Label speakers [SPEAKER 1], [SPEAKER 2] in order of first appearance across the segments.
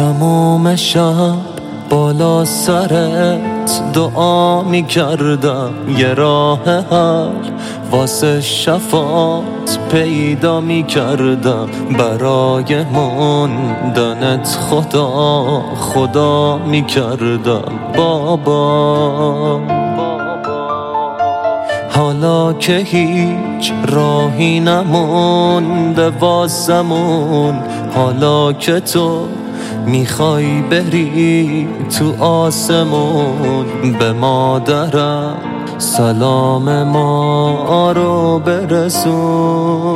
[SPEAKER 1] تمام شب بالا سرت دعا می کردم، یه راه حل واسه شفاعت پیدا می کردم. برای موندنت خدا می کردم بابا. حالا که هیچ راهی نمونده واسمون، حالا که تو میخوای بری تو آسمون، به مادرم سلام ما رو برسون.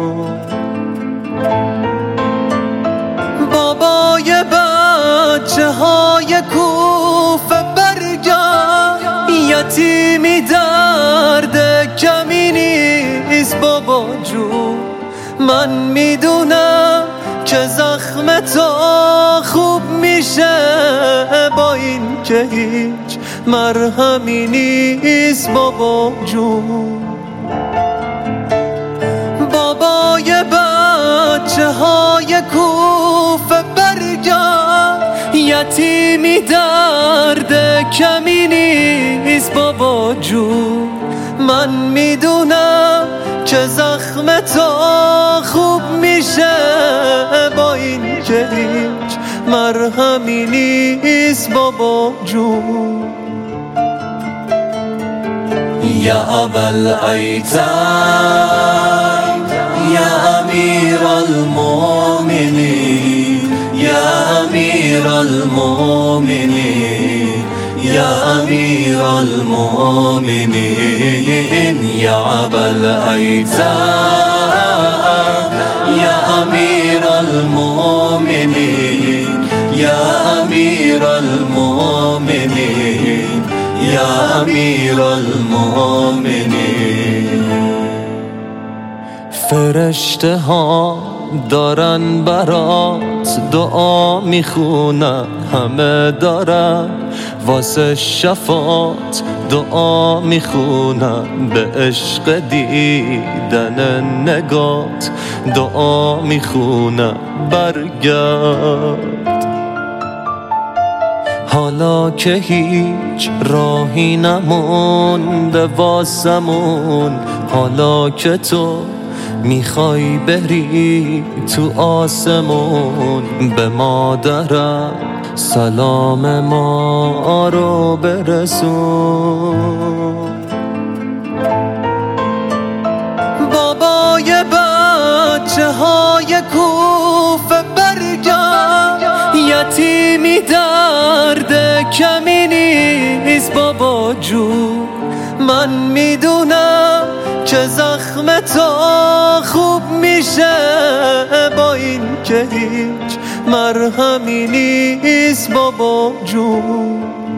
[SPEAKER 1] بابای بچه های کوفه برگرد، یتیمی درد کمی نیست بابا جون. من میدونم که زخم تو خوب میشه، با این که هیچ مرهمی نیست بابا جون. بابای بچه های کوفه برگرد، یتیمی درد کمی نیست بابا جون. من میدونم که زخم تو خوب میشه، با این که هیچ مرهمی نیست بابا جون. یا ابوالایتام یا امیر المؤمنین، یا امیر المؤمنین، یا امیر المؤمنین، یا ابوالایتام یا امیر المؤمنین، یا امیر المؤمنین، یا امیر المؤمنین. فرشته ها دارن برات دعا میخونن، همه دارن واسه شفاعت دعا میخونن. به عشق دیدن نگات دعا میخونن برگرد. حالا که هیچ راهی نمونده واسمون، حالا که تو میخوای بری تو آسمون، به مادرم سلام ما رو برسون. بابای بچه های کوفه برگرد، یتیمی درد کمی نیست بابا جون. من میدونم که زخم تو خوب میشه، با این که هیچ مرهمی نیست بابا جون.